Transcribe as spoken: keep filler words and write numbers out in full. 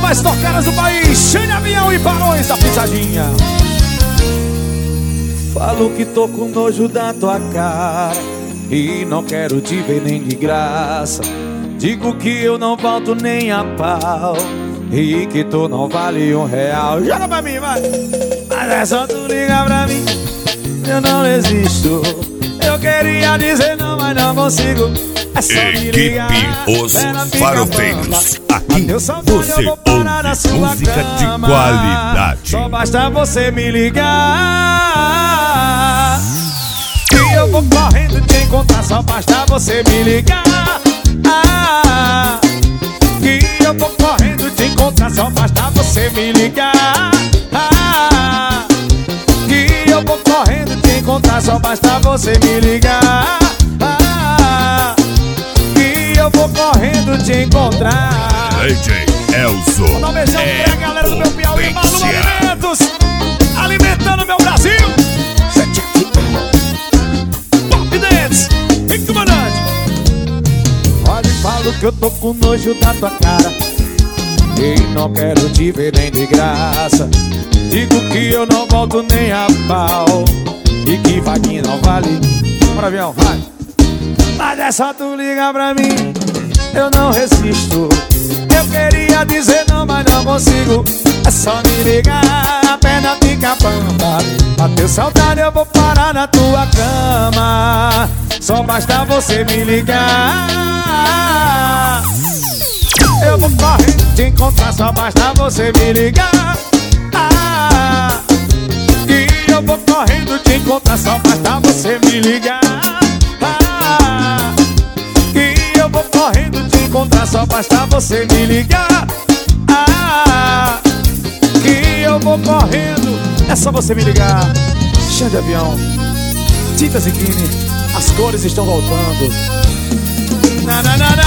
mais tocadas do país, Xande Avião e Barões da Pisadinha. Falo que tô com nojo da tua cara e não quero te ver nem de graça. Digo que eu não volto nem a pau e que tu não vale um real. Joga pra mim, vai! Mas é só tu ligar pra mim, eu não resisto. Eu queria dizer não, mas não consigo. É só me ligar. Equipe Os Farofeiros. Aqui você ouve música de qualidade. Só basta você me ligar e eu vou correndo te encontrar. Só basta você me ligar. Ah, que eu vou correndo te encontrar. Só basta você me ligar. Ah, que eu vou correndo te encontrar. Só basta você me ligar. Ah, que eu vou correndo te encontrar. D J Elzo. Vou dar um beijão é pra galera do meu Piauí, Malu Alimentos, alimentando meu Brasil. Pop Dance, vem comandante. Olha e falo que eu tô com nojo da tua cara e não quero te ver nem de graça. Digo que eu não volto nem a pau e que vaguinha não vale. Bora, avião, vai. Mas é só tu ligar pra mim, eu não resisto. Eu queria dizer não, mas não consigo. É só me ligar, a perna fica bamba. Bateu saudade, eu vou parar na tua cama. Só basta você me ligar. Eu vou correndo te encontrar. Só basta você me ligar. Ah, e eu vou correndo te encontrar. Só basta você me ligar. Ah, e eu vou correndo te encontrar. Só basta você me ligar. Ah, que eu vou correndo. É só você me ligar. Xande Avião, Tinta Ziquini, as cores estão voltando. Na, na, na, na.